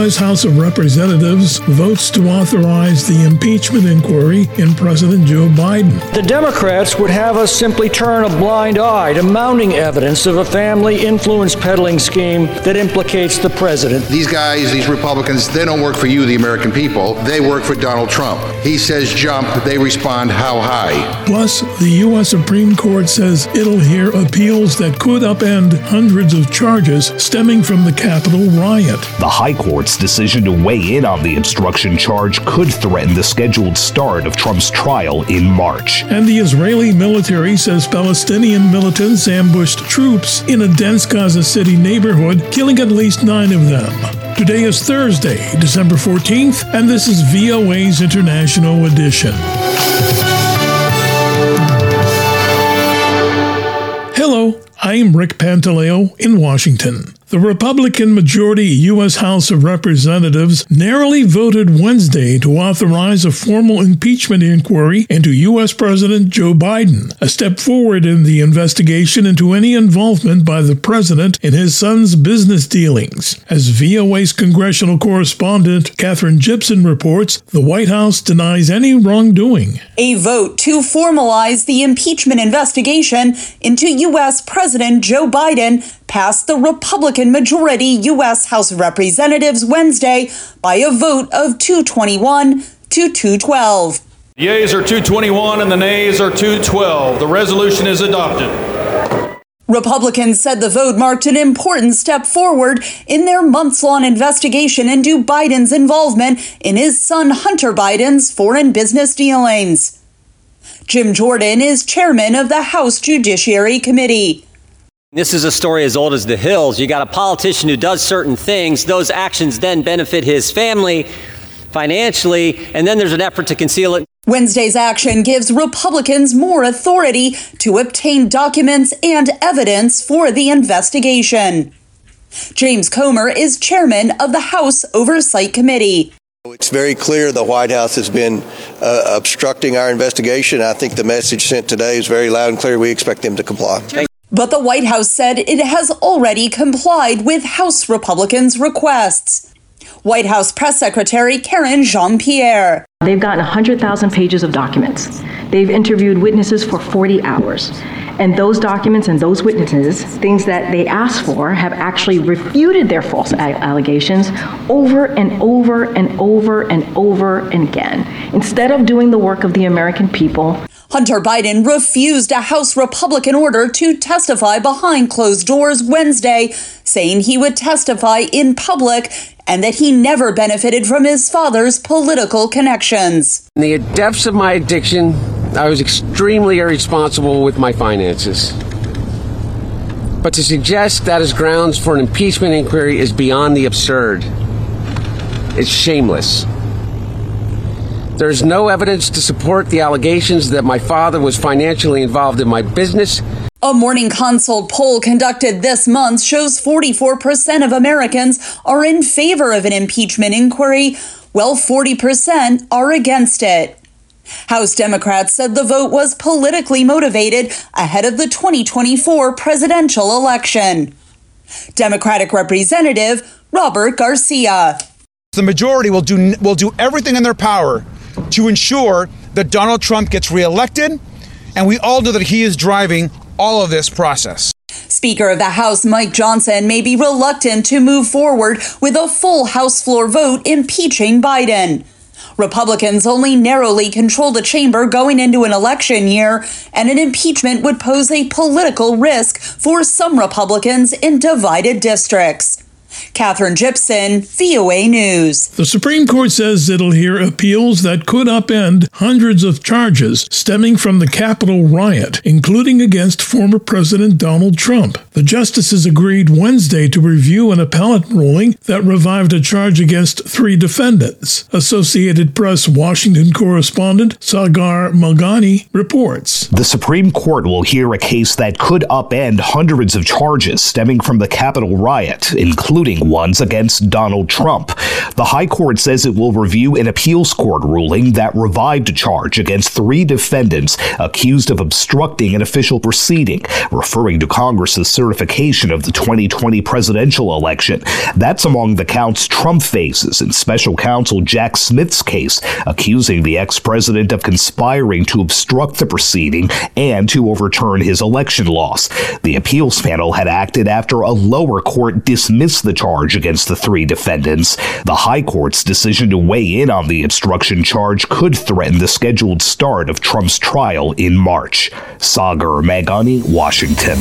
U.S. House of Representatives votes to authorize the impeachment inquiry in President Joe Biden. The Democrats would have us simply turn a blind eye to mounting evidence of a family influence peddling scheme that implicates the president. These guys, these Republicans, they don't work for you, the American people. They work for Donald Trump. He says jump, they respond how high. Plus, the U.S. Supreme Court says it'll hear appeals that could upend hundreds of charges stemming from the Capitol riot. The High Court's decision to weigh in on the obstruction charge could threaten the scheduled start of Trump's trial in March. And the Israeli military says Palestinian militants ambushed troops in a dense Gaza City neighborhood, killing at least 9 of them. Today is Thursday, December 14th, and this is VOA's International Edition. Hello, I'm Rick Pantaleo in Washington. The Republican majority U.S. House of Representatives narrowly voted Wednesday to authorize a formal impeachment inquiry into U.S. President Joe Biden, a step forward in the investigation into any involvement by the president in his son's business dealings. As VOA's congressional correspondent Katherine Gibson reports, the White House denies any wrongdoing. A vote to formalize the impeachment investigation into U.S. President Joe Biden passed the Republican majority U.S. House of Representatives Wednesday by a vote of 221 to 212. The yeas are 221 and the nays are 212. The resolution is adopted. Republicans said the vote marked an important step forward in their months-long investigation into Biden's involvement in his son Hunter Biden's foreign business dealings. Jim Jordan is chairman of the House Judiciary Committee. This is a story as old as the hills. You got a politician who does certain things. Those actions then benefit his family financially, and then there's an effort to conceal it. Wednesday's action gives Republicans more authority to obtain documents and evidence for the investigation. James Comer is chairman of the House Oversight Committee. It's very clear the White House has been obstructing our investigation. I think the message sent today is very loud and clear. We expect them to comply. But the White House said it has already complied with House Republicans' requests. White House Press Secretary Karen Jean-Pierre. They've gotten 100,000 pages of documents. They've interviewed witnesses for 40 hours. And those documents and those witnesses, things that they asked for, have actually refuted their false allegations over and over and over and over and again. Instead of doing the work of the American people, Hunter Biden refused a House Republican order to testify behind closed doors Wednesday, saying he would testify in public and that he never benefited from his father's political connections. In the depths of my addiction, I was extremely irresponsible with my finances. But to suggest that is grounds for an impeachment inquiry is beyond the absurd. It's shameless. There's no evidence to support the allegations that my father was financially involved in my business. A Morning Consult poll conducted this month shows 44% of Americans are in favor of an impeachment inquiry, while 40% are against it. House Democrats said the vote was politically motivated ahead of the 2024 presidential election. Democratic Representative Robert Garcia. The majority will do everything in their power to ensure that Donald Trump gets reelected, and we all know that he is driving all of this process. Speaker of the House Mike Johnson may be reluctant to move forward with a full House floor vote impeaching Biden. Republicans only narrowly control the chamber going into an election year, and an impeachment would pose a political risk for some Republicans in divided districts. Katherine Gibson, VOA News. The Supreme Court says it'll hear appeals that could upend hundreds of charges stemming from the Capitol riot, including against former President Donald Trump. The justices agreed Wednesday to review an appellate ruling that revived a charge against 3 defendants. Associated Press Washington correspondent Sagar Malgani reports. The Supreme Court will hear a case that could upend hundreds of charges stemming from the Capitol riot, including including ones against Donald Trump. The High Court says it will review an appeals court ruling that revived a charge against 3 defendants accused of obstructing an official proceeding, referring to Congress's certification of the 2020 presidential election. That's among the counts Trump faces in special counsel Jack Smith's case, accusing the ex-president of conspiring to obstruct the proceeding and to overturn his election loss. The appeals panel had acted after a lower court dismissed the charge against the 3 defendants. The High Court's decision to weigh in on the obstruction charge could threaten the scheduled start of Trump's trial in March. Sagar Meghani, Washington.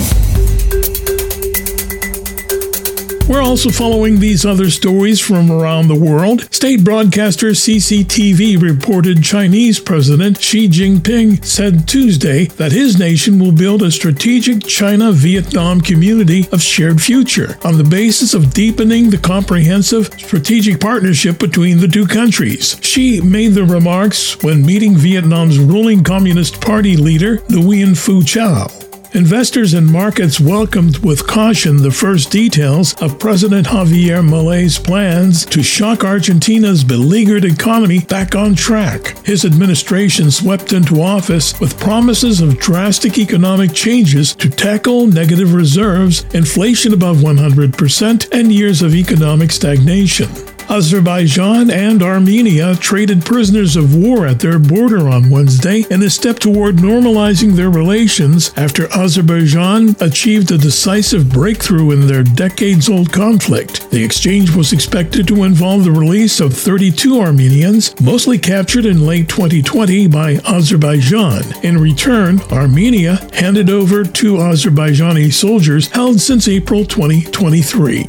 We're also following these other stories from around the world. State broadcaster CCTV reported Chinese President Xi Jinping said Tuesday that his nation will build a strategic China-Vietnam community of shared future on the basis of deepening the comprehensive strategic partnership between the two countries. Xi made the remarks when meeting Vietnam's ruling Communist Party leader Nguyen Phu Chau. Investors and markets welcomed with caution the first details of President Javier Milei's plans to shock Argentina's beleaguered economy back on track. His administration swept into office with promises of drastic economic changes to tackle negative reserves, inflation above 100%, and years of economic stagnation. Azerbaijan and Armenia traded prisoners of war at their border on Wednesday in a step toward normalizing their relations after Azerbaijan achieved a decisive breakthrough in their decades-old conflict. The exchange was expected to involve the release of 32 Armenians, mostly captured in late 2020 by Azerbaijan. In return, Armenia handed over 2 Azerbaijani soldiers held since April 2023.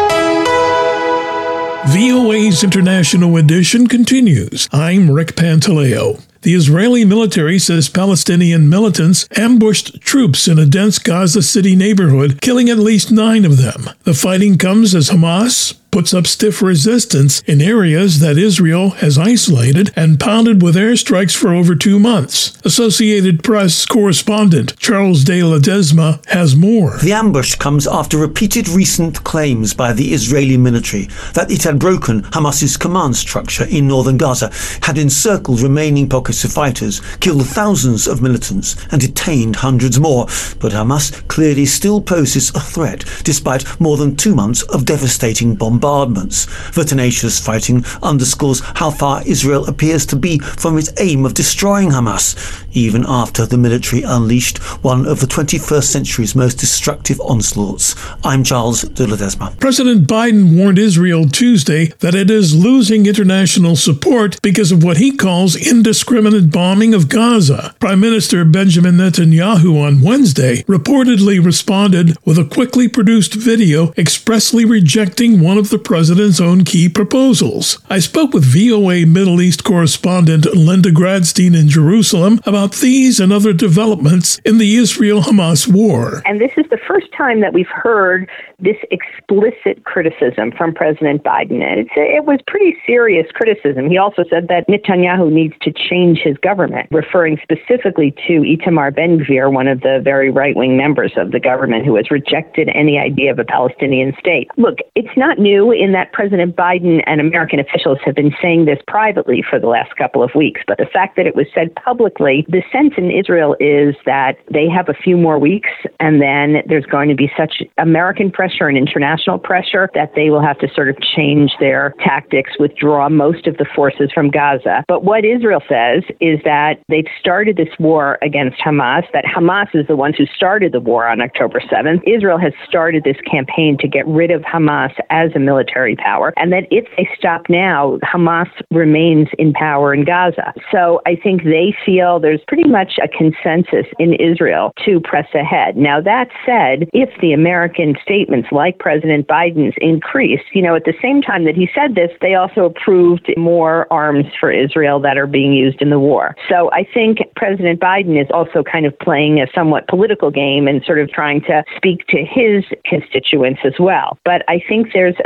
VOA's International Edition continues. I'm Rick Pantaleo. The Israeli military says Palestinian militants ambushed troops in a dense Gaza City neighborhood, killing at least 9 of them. The fighting comes as Hamas puts up stiff resistance in areas that Israel has isolated and pounded with airstrikes for over 2 months. Associated Press correspondent Charles de Ledesma has more. The ambush comes after repeated recent claims by the Israeli military that it had broken Hamas's command structure in northern Gaza, had encircled remaining pockets of fighters, killed thousands of militants, and detained hundreds more. But Hamas clearly still poses a threat, despite more than 2 months of devastating bombardments. The tenacious fighting underscores how far Israel appears to be from its aim of destroying Hamas, even after the military unleashed one of the 21st century's most destructive onslaughts. I'm Charles de Ledesma. President Biden warned Israel Tuesday that it is losing international support because of what he calls indiscriminate bombing of Gaza. Prime Minister Benjamin Netanyahu on Wednesday reportedly responded with a quickly produced video expressly rejecting one of the president's own key proposals. I spoke with VOA Middle East correspondent Linda Gradstein in Jerusalem about these and other developments in the Israel-Hamas war. And this is the first time that we've heard this explicit criticism from President Biden. And it was pretty serious criticism. He also said that Netanyahu needs to change his government, referring specifically to Itamar Ben-Gvir, one of the very right-wing members of the government who has rejected any idea of a Palestinian state. Look, it's not new in that President Biden and American officials have been saying this privately for the last couple of weeks. But the fact that it was said publicly, the sense in Israel is that they have a few more weeks and then there's going to be such American pressure and international pressure that they will have to sort of change their tactics, withdraw most of the forces from Gaza. But what Israel says is that they've started this war against Hamas, that Hamas is the ones who started the war on October 7th. Israel has started this campaign to get rid of Hamas as a military power, and that if they stop now, Hamas remains in power in Gaza. So I think they feel there's pretty much a consensus in Israel to press ahead. Now, that said, if the American statements like President Biden's increase, at the same time that he said this, they also approved more arms for Israel that are being used in the war. So I think President Biden is also kind of playing a somewhat political game and sort of trying to speak to his constituents as well. But I think there's a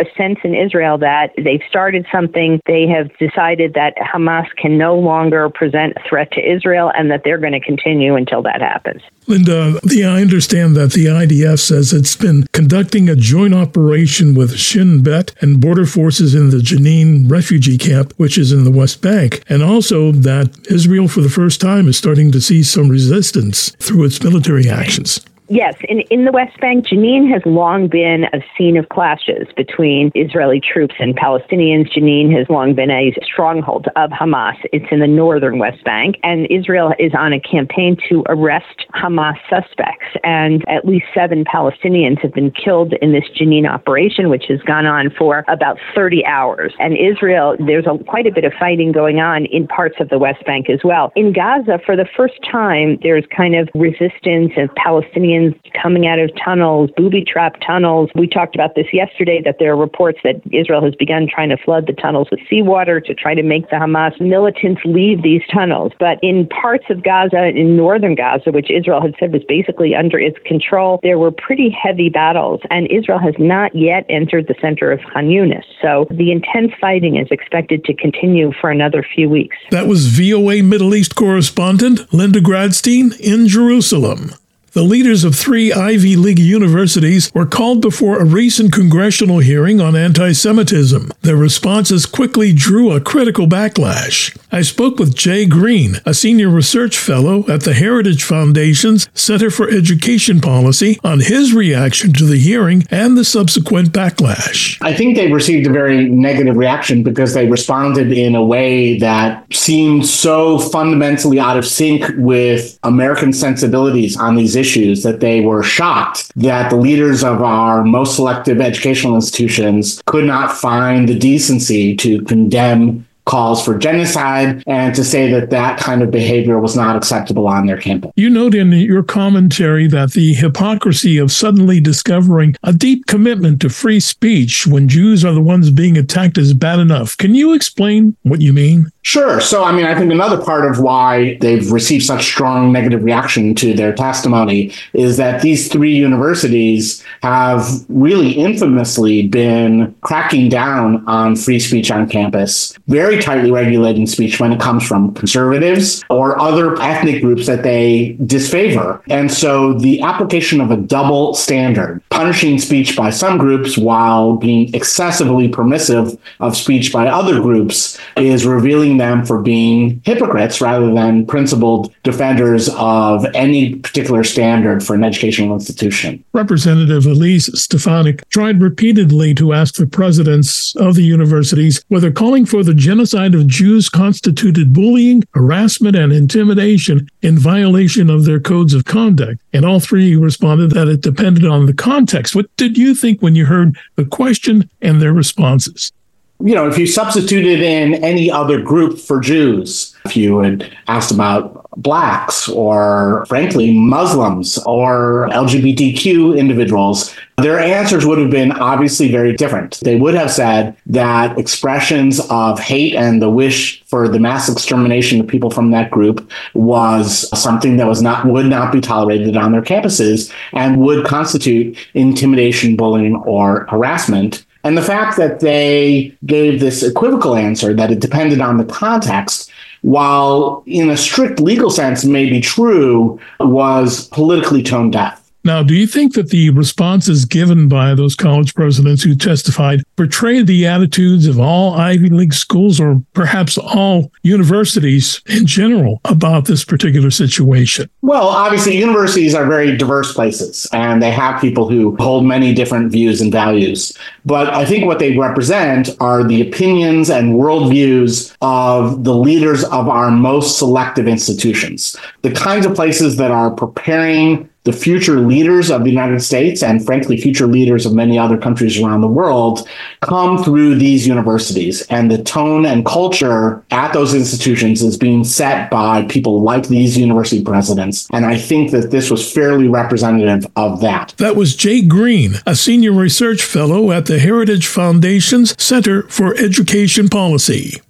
sense in Israel that they've started something. They have decided that Hamas can no longer present a threat to Israel and that they're going to continue until that happens. Linda, I understand that the IDF says it's been conducting a joint operation with Shin Bet and border forces in the Jenin refugee camp, which is in the West Bank, and also that Israel for the first time is starting to see some resistance through its military actions. Yes, in the West Bank, Jenin has long been a scene of clashes between Israeli troops and Palestinians. Jenin has long been a stronghold of Hamas. It's in the northern West Bank, and Israel is on a campaign to arrest Hamas suspects. And at least 7 Palestinians have been killed in this Jenin operation, which has gone on for about 30 hours. And Israel, there's quite a bit of fighting going on in parts of the West Bank as well. In Gaza, for the first time, there's kind of resistance of Palestinians coming out of tunnels, booby-trapped tunnels. We talked about this yesterday, that there are reports that Israel has begun trying to flood the tunnels with seawater to try to make the Hamas militants leave these tunnels. But in parts of Gaza, in northern Gaza, which Israel had said was basically under its control, there were pretty heavy battles, and Israel has not yet entered the center of Khan Yunis. So the intense fighting is expected to continue for another few weeks. That was VOA Middle East correspondent Linda Gradstein in Jerusalem. The leaders of 3 Ivy League universities were called before a recent congressional hearing on anti-Semitism. Their responses quickly drew a critical backlash. I spoke with Jay Green, a senior research fellow at the Heritage Foundation's Center for Education Policy, on his reaction to the hearing and the subsequent backlash. I think they received a very negative reaction because they responded in a way that seemed so fundamentally out of sync with American sensibilities on these issues that they were shocked that the leaders of our most selective educational institutions could not find the decency to condemn calls for genocide and to say that that kind of behavior was not acceptable on their campus. You note in your commentary that the hypocrisy of suddenly discovering a deep commitment to free speech when Jews are the ones being attacked is bad enough. Can you explain what you mean? Sure. So, I think another part of why they've received such strong negative reaction to their testimony is that these 3 universities have really infamously been cracking down on free speech on campus, very tightly regulating speech when it comes from conservatives or other ethnic groups that they disfavor. And so the application of a double standard, punishing speech by some groups while being excessively permissive of speech by other groups, is revealing them for being hypocrites rather than principled defenders of any particular standard for an educational institution. Representative Elise Stefanik tried repeatedly to ask the presidents of the universities whether calling for the genocide of Jews constituted bullying, harassment, and intimidation in violation of their codes of conduct. And all 3 responded that it depended on the context. What did you think when you heard the question and their responses? If you substituted in any other group for Jews, if you had asked about blacks or, frankly, Muslims or LGBTQ individuals, their answers would have been obviously very different. They would have said that expressions of hate and the wish for the mass extermination of people from that group was something that would not be tolerated on their campuses and would constitute intimidation, bullying, or harassment. And the fact that they gave this equivocal answer, that it depended on the context, while in a strict legal sense may be true, was politically tone deaf. Now, do you think that the responses given by those college presidents who testified portrayed the attitudes of all Ivy League schools or perhaps all universities in general about this particular situation? Well, obviously, universities are very diverse places, and they have people who hold many different views and values. But I think what they represent are the opinions and worldviews of the leaders of our most selective institutions, the kinds of places that are preparing the future leaders of the United States and, frankly, future leaders of many other countries around the world come through these universities. And the tone and culture at those institutions is being set by people like these university presidents. And I think that this was fairly representative of that. That was Jay Green, a senior research fellow at the Heritage Foundation's Center for Education Policy.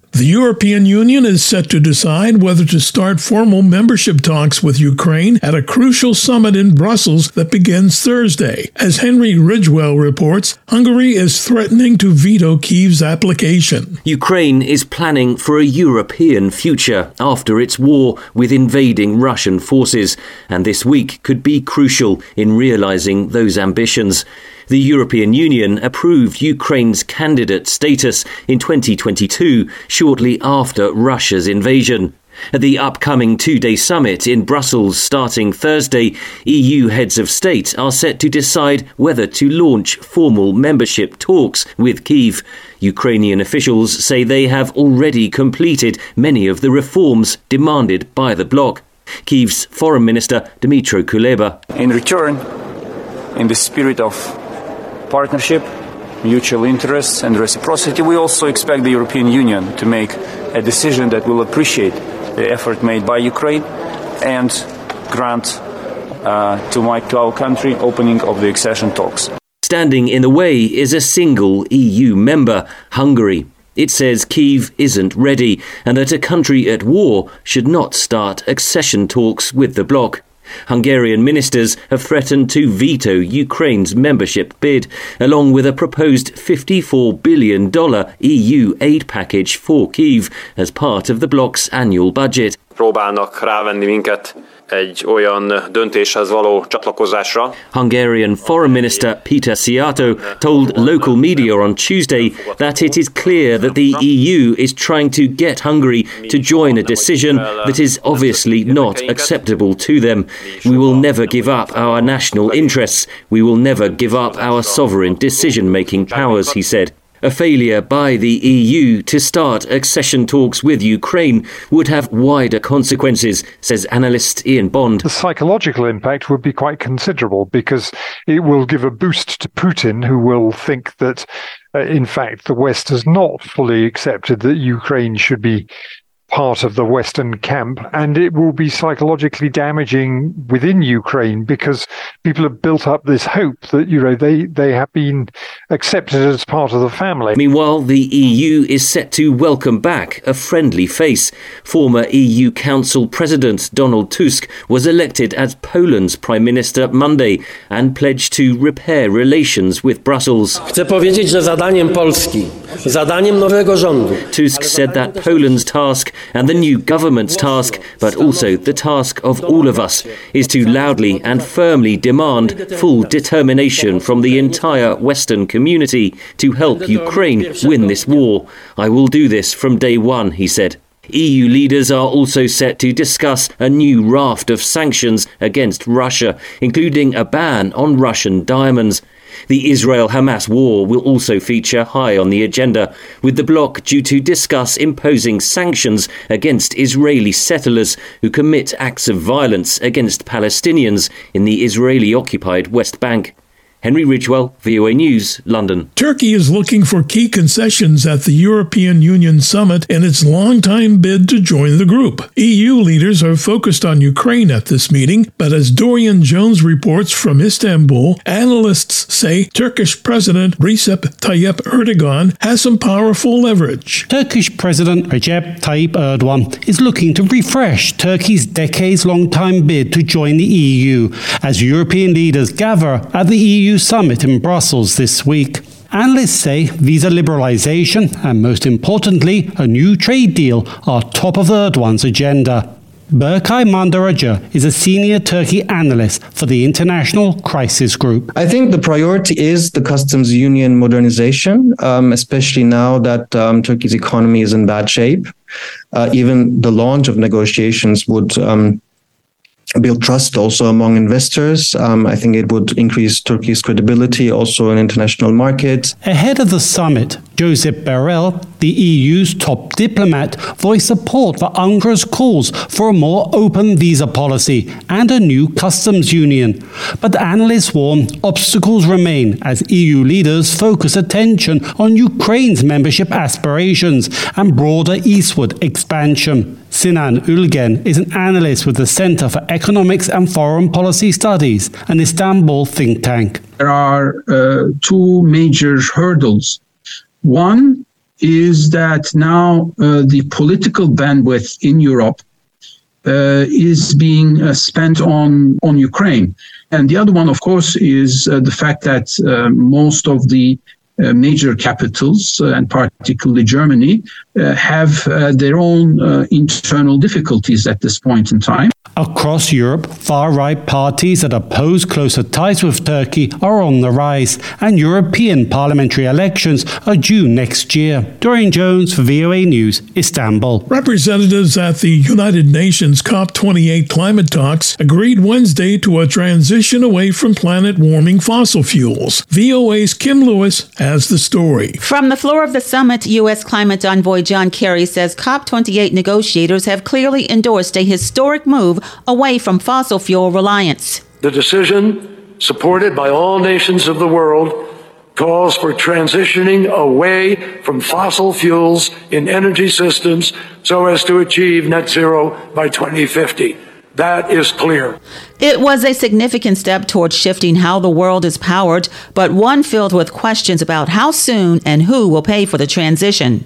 The European Union is set to decide whether to start formal membership talks with Ukraine at a crucial summit in Brussels that begins Thursday. As Henry Ridgewell reports, Hungary is threatening to veto Kyiv's application. Ukraine is planning for a European future after its war with invading Russian forces, and this week could be crucial in realizing those ambitions. The European Union approved Ukraine's candidate status in 2022, shortly after Russia's invasion. At the upcoming two-day summit in Brussels starting Thursday, EU heads of state are set to decide whether to launch formal membership talks with Kyiv. Ukrainian officials say they have already completed many of the reforms demanded by the bloc. Kyiv's Foreign Minister Dmytro Kuleba. In return, in the spirit of partnership, mutual interests and reciprocity, we also expect the European Union to make a decision that will appreciate the effort made by Ukraine and grant to our country opening of the accession talks. Standing in the way is a single EU member, Hungary. It says Kyiv isn't ready and that a country at war should not start accession talks with the bloc. Hungarian ministers have threatened to veto Ukraine's membership bid, along with a proposed $54 billion EU aid package for Kyiv as part of the bloc's annual budget. Próbálnak rávenni minket egy olyan döntéshez való csatlakozásra. Hungarian Foreign Minister Peter Szijjártó told local media on Tuesday that it is clear that the EU is trying to get Hungary to join a decision that is obviously not acceptable to them. We will never give up our national interests. We will never give up our sovereign decision-making powers, he said. A failure by the EU to start accession talks with Ukraine would have wider consequences, says analyst Ian Bond. The psychological impact would be quite considerable because it will give a boost to Putin, who will think that, in fact, the West has not fully accepted that Ukraine should be part of the Western camp, and it will be psychologically damaging within Ukraine because people have built up this hope that, you know, they have been accepted as part of the family. Meanwhile, the EU is set to welcome back a friendly face. Former EU Council President Donald Tusk was elected as Poland's Prime Minister Monday and pledged to repair relations with Brussels. Chcę powiedzieć, że zadaniem Polski, zadaniem nowego rządu. Tusk said that Poland's task and the new government's task, but also the task of all of us, is to loudly and firmly demand full determination from the entire Western community to help Ukraine win this war. I will do this from day one, he said. EU leaders are also set to discuss a new raft of sanctions against Russia, including a ban on Russian diamonds. The Israel-Hamas war will also feature high on the agenda, with the bloc due to discuss imposing sanctions against Israeli settlers who commit acts of violence against Palestinians in the Israeli-occupied West Bank. Henry Ridgewell, VOA News, London. Turkey is looking for key concessions at the European Union summit in its long-time bid to join the group. EU leaders are focused on Ukraine at this meeting, but as Dorian Jones reports from Istanbul, analysts say Turkish President Recep Tayyip Erdogan has some powerful leverage. Turkish President Recep Tayyip Erdogan is looking to refresh Turkey's decades-long time bid to join the EU as European leaders gather at the EU summit in Brussels this week. Analysts say visa liberalisation and, most importantly, a new trade deal are top of Erdogan's agenda. Berkay Mandaraja is a senior Turkey analyst for the International Crisis Group. I think the priority is the customs union modernization, especially now that Turkey's economy is in bad shape. Even the launch of negotiations would build trust also among investors. I think it would increase Turkey's credibility also in international markets. Ahead of the summit, Josep Borrell, the EU's top diplomat, voiced support for Ankar's calls for a more open visa policy and a new customs union. But analysts warn obstacles remain as EU leaders focus attention on Ukraine's membership aspirations and broader eastward expansion. Sinan Ülgen is an analyst with the Center for Economics and Foreign Policy Studies, an Istanbul think tank. There are two major hurdles. One is that now the political bandwidth in Europe is being spent on Ukraine. And the other one, of course, is the fact that most of the major capitals, and particularly Germany, have their own internal difficulties at this point in time. Across Europe, far-right parties that oppose closer ties with Turkey are on the rise, and European parliamentary elections are due next year. Dorian Jones for VOA News, Istanbul. Representatives at the United Nations COP28 climate talks agreed Wednesday to a transition away from planet-warming fossil fuels. VOA's Kim Lewis has the story. From the floor of the summit, U.S. climate envoy John Kerry says COP28 negotiators have clearly endorsed a historic move away from fossil fuel reliance. The decision, supported by all nations of the world, calls for transitioning away from fossil fuels in energy systems so as to achieve net zero by 2050. That is clear. It was a significant step towards shifting how the world is powered, but one filled with questions about how soon and who will pay for the transition.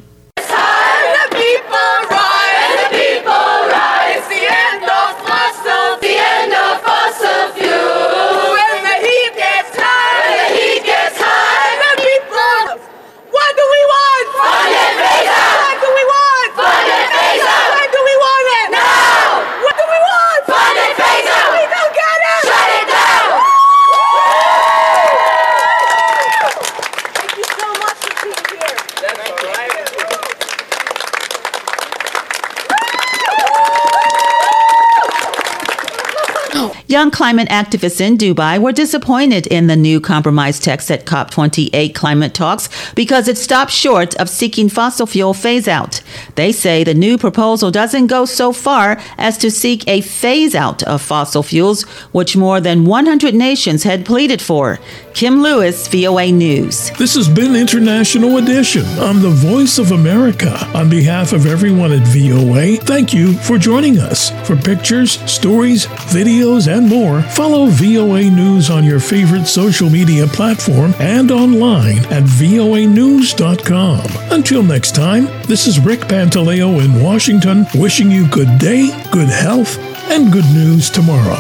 Young climate activists in Dubai were disappointed in the new compromise text at COP28 climate talks because it stops short of seeking fossil fuel phase-out. They say the new proposal doesn't go so far as to seek a phase-out of fossil fuels, which more than 100 nations had pleaded for. Kim Lewis, VOA News. This has been International Edition on the Voice of America. On behalf of everyone at VOA, thank you for joining us. For pictures, stories, videos, and more, follow VOA News on your favorite social media platform and online at voanews.com. Until next time, this is Rick Pantaleo in Washington, wishing you good day, good health, and good news tomorrow.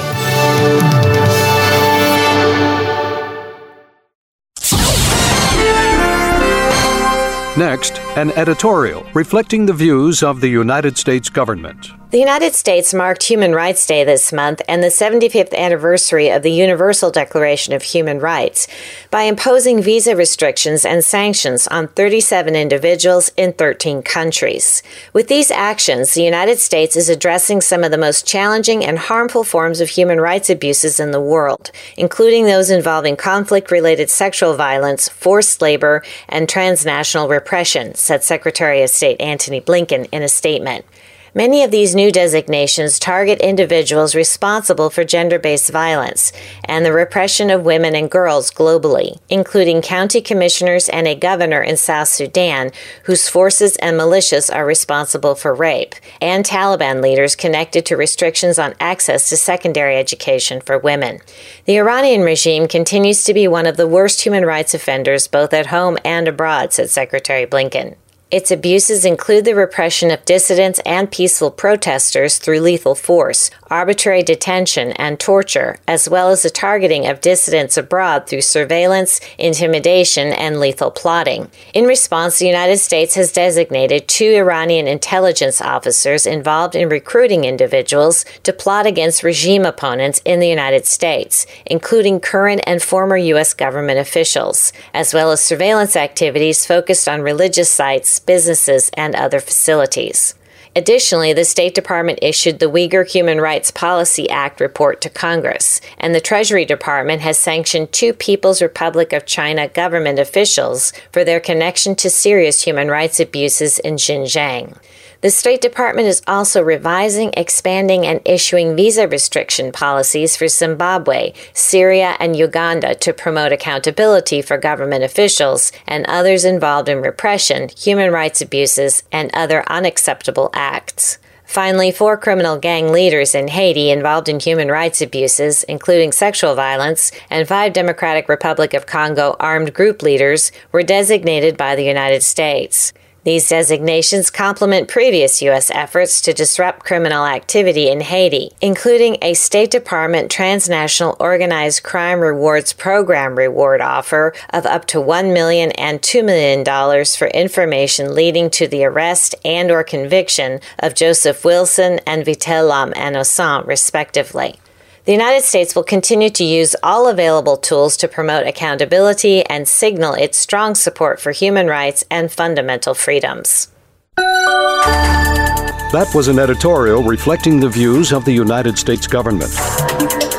Next, an editorial reflecting the views of the United States government. The United States marked Human Rights Day this month and the 75th anniversary of the Universal Declaration of Human Rights by imposing visa restrictions and sanctions on 37 individuals in 13 countries. With these actions, the United States is addressing some of the most challenging and harmful forms of human rights abuses in the world, including those involving conflict-related sexual violence, forced labor, and transnational repression, said Secretary of State Antony Blinken in a statement. Many of these new designations target individuals responsible for gender-based violence and the repression of women and girls globally, including county commissioners and a governor in South Sudan whose forces and militias are responsible for rape, and Taliban leaders connected to restrictions on access to secondary education for women. The Iranian regime continues to be one of the worst human rights offenders both at home and abroad, said Secretary Blinken. Its abuses include the repression of dissidents and peaceful protesters through lethal force, arbitrary detention, and torture, as well as the targeting of dissidents abroad through surveillance, intimidation, and lethal plotting. In response, the United States has designated 2 Iranian intelligence officers involved in recruiting individuals to plot against regime opponents in the United States, including current and former U.S. government officials, as well as surveillance activities focused on religious sites, businesses, and other facilities. Additionally, the State Department issued the Uyghur Human Rights Policy Act report to Congress, and the Treasury Department has sanctioned 2 People's Republic of China government officials for their connection to serious human rights abuses in Xinjiang. The State Department is also revising, expanding, and issuing visa restriction policies for Zimbabwe, Syria, and Uganda to promote accountability for government officials and others involved in repression, human rights abuses, and other unacceptable acts. Finally, 4 criminal gang leaders in Haiti involved in human rights abuses, including sexual violence, and 5 Democratic Republic of Congo armed group leaders were designated by the United States. These designations complement previous U.S. efforts to disrupt criminal activity in Haiti, including a State Department Transnational Organized Crime Rewards Program reward offer of up to $1 million and $2 million for information leading to the arrest and or conviction of Joseph Wilson and Vitel Lam Innocent, respectively. The United States will continue to use all available tools to promote accountability and signal its strong support for human rights and fundamental freedoms. That was an editorial reflecting the views of the United States government.